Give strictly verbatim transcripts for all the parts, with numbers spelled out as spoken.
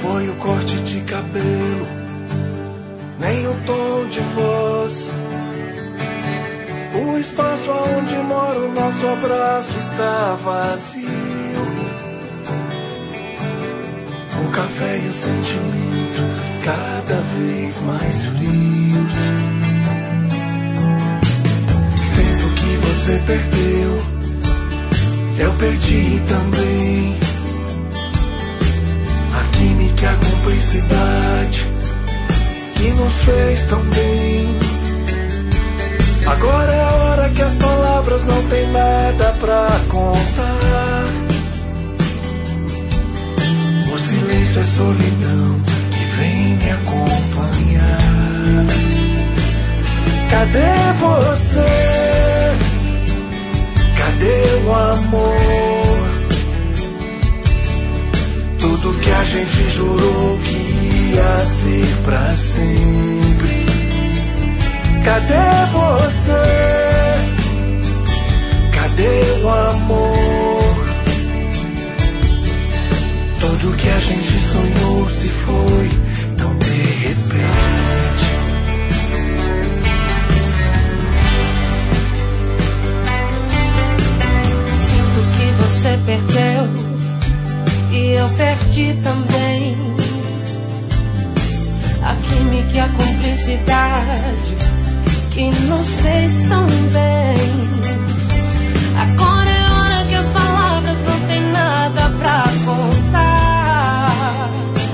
foi o corte de cabelo, nem o tom de voz. O espaço onde moro, nosso abraço está vazio. O café e o sentimento cada vez mais frios. Sinto que você perdeu, eu perdi também. A química, a cumplicidade que nos fez tão bem. Agora é a hora que as palavras não tem nada pra contar. O silêncio é solidão que vem me acompanhar. Cadê você? Cadê o amor? Tudo que a gente jurou que ia ser pra sempre. Cadê você? Cadê o amor? Tudo que a gente sonhou se foi tão de repente. Sinto que você perdeu e eu perdi também. A química e a cumplicidade que nos fez tão bem. Agora é hora que as palavras não tem nada pra contar.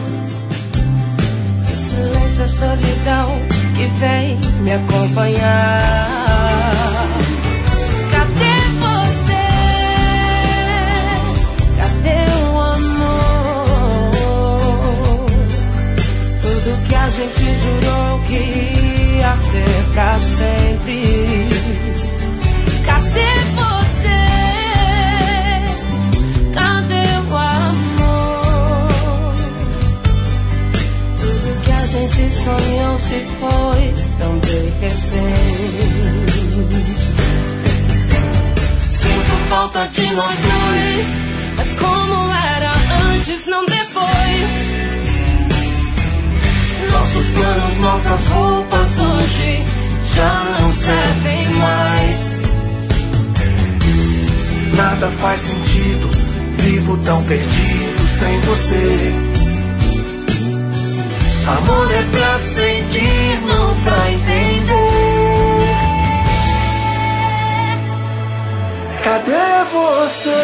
O silêncio é solidão que vem me acompanhar. Cadê você? Cadê o amor? Tudo que a gente jurou que ia ser pra sempre. Cadê você? Cadê o amor? Tudo que a gente sonhou se foi tão de repente. Sinto falta de nós dois, mas como era antes, não depois. Nossos planos, nossas roupas hoje já não servem mais. Nada faz sentido, vivo tão perdido sem você. Amor é pra sentir, não pra entender. Cadê você?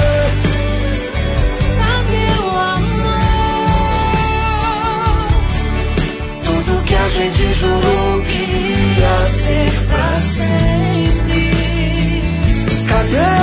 A gente jurou que ia ser pra sempre. Cadê